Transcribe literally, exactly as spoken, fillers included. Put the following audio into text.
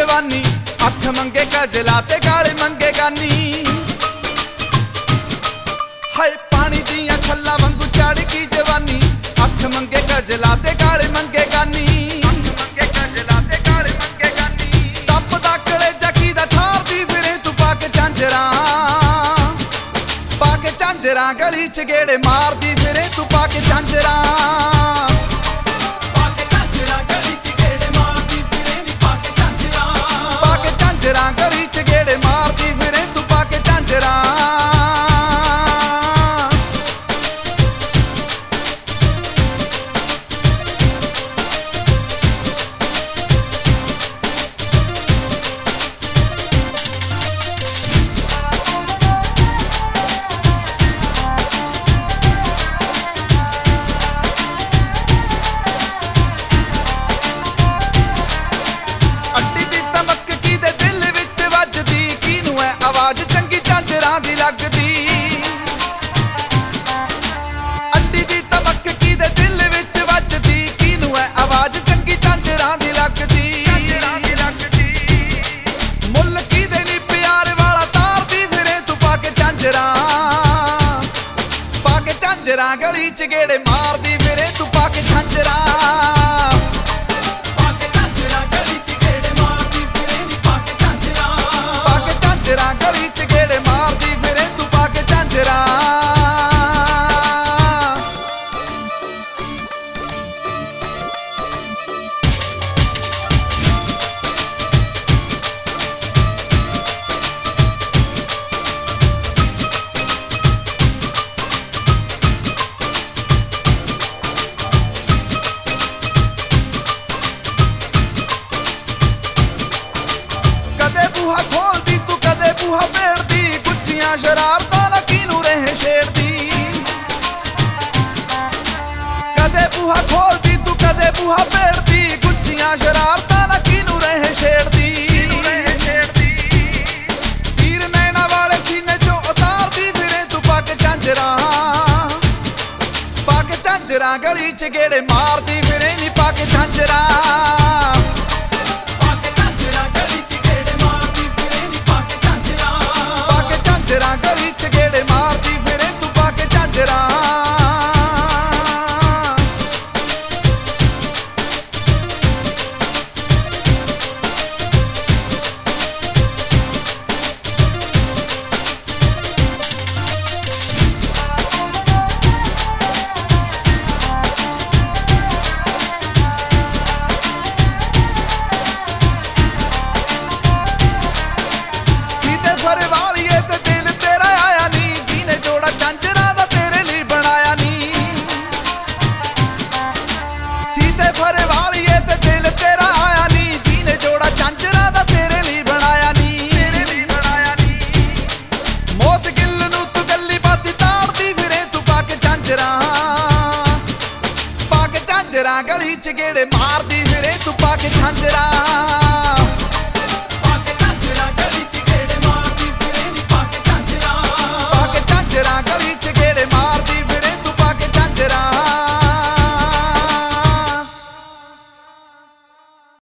जवानी अख मंगे कजला ते काले मंगे गानी हाय पानी दियां छल्ला वांगू चढ़ की जवानी अख मंगे कजला ते काले मंगे गानी मंगे कजला ते काले मंगे गानी तपदा कलेजा की दा ठारदी फिरे तू पाके झांजरा पाके झांजरा गली च गेड़े मारदी फिरे तू पाके झांजरा गली च गेड़े मारदी फिरे तू पाके झांजरा आवाज चंगी झांजरा दी लगदी अड्डी दी तमक की दे दिल विच वजदी किनू है आवाज चंगी झांजरा दी लगदी मुल की दे नी प्यार वाला तार दी फिरे तू पाके झांजरा पाके झांजरा गली च गेड़े मारदी फिरे तू पाके झांजरा गली च गेड़े मारदी फिरे तू पाके झांजरा कदे बूहा खोलदी तू कदे बूहा पेड़दी गुच्चियां शरारतां ना किनू रहे छेड़दी कदे बूहा खोलदी तू कदे बूहा पेड़दी गुच्चियां शरारतां ना किनू रहे छेड़दी तीर नैना वाले सीने चो उतारदी फिरे तू पाके झांजरा पाके झांजरा गली च गेड़े मार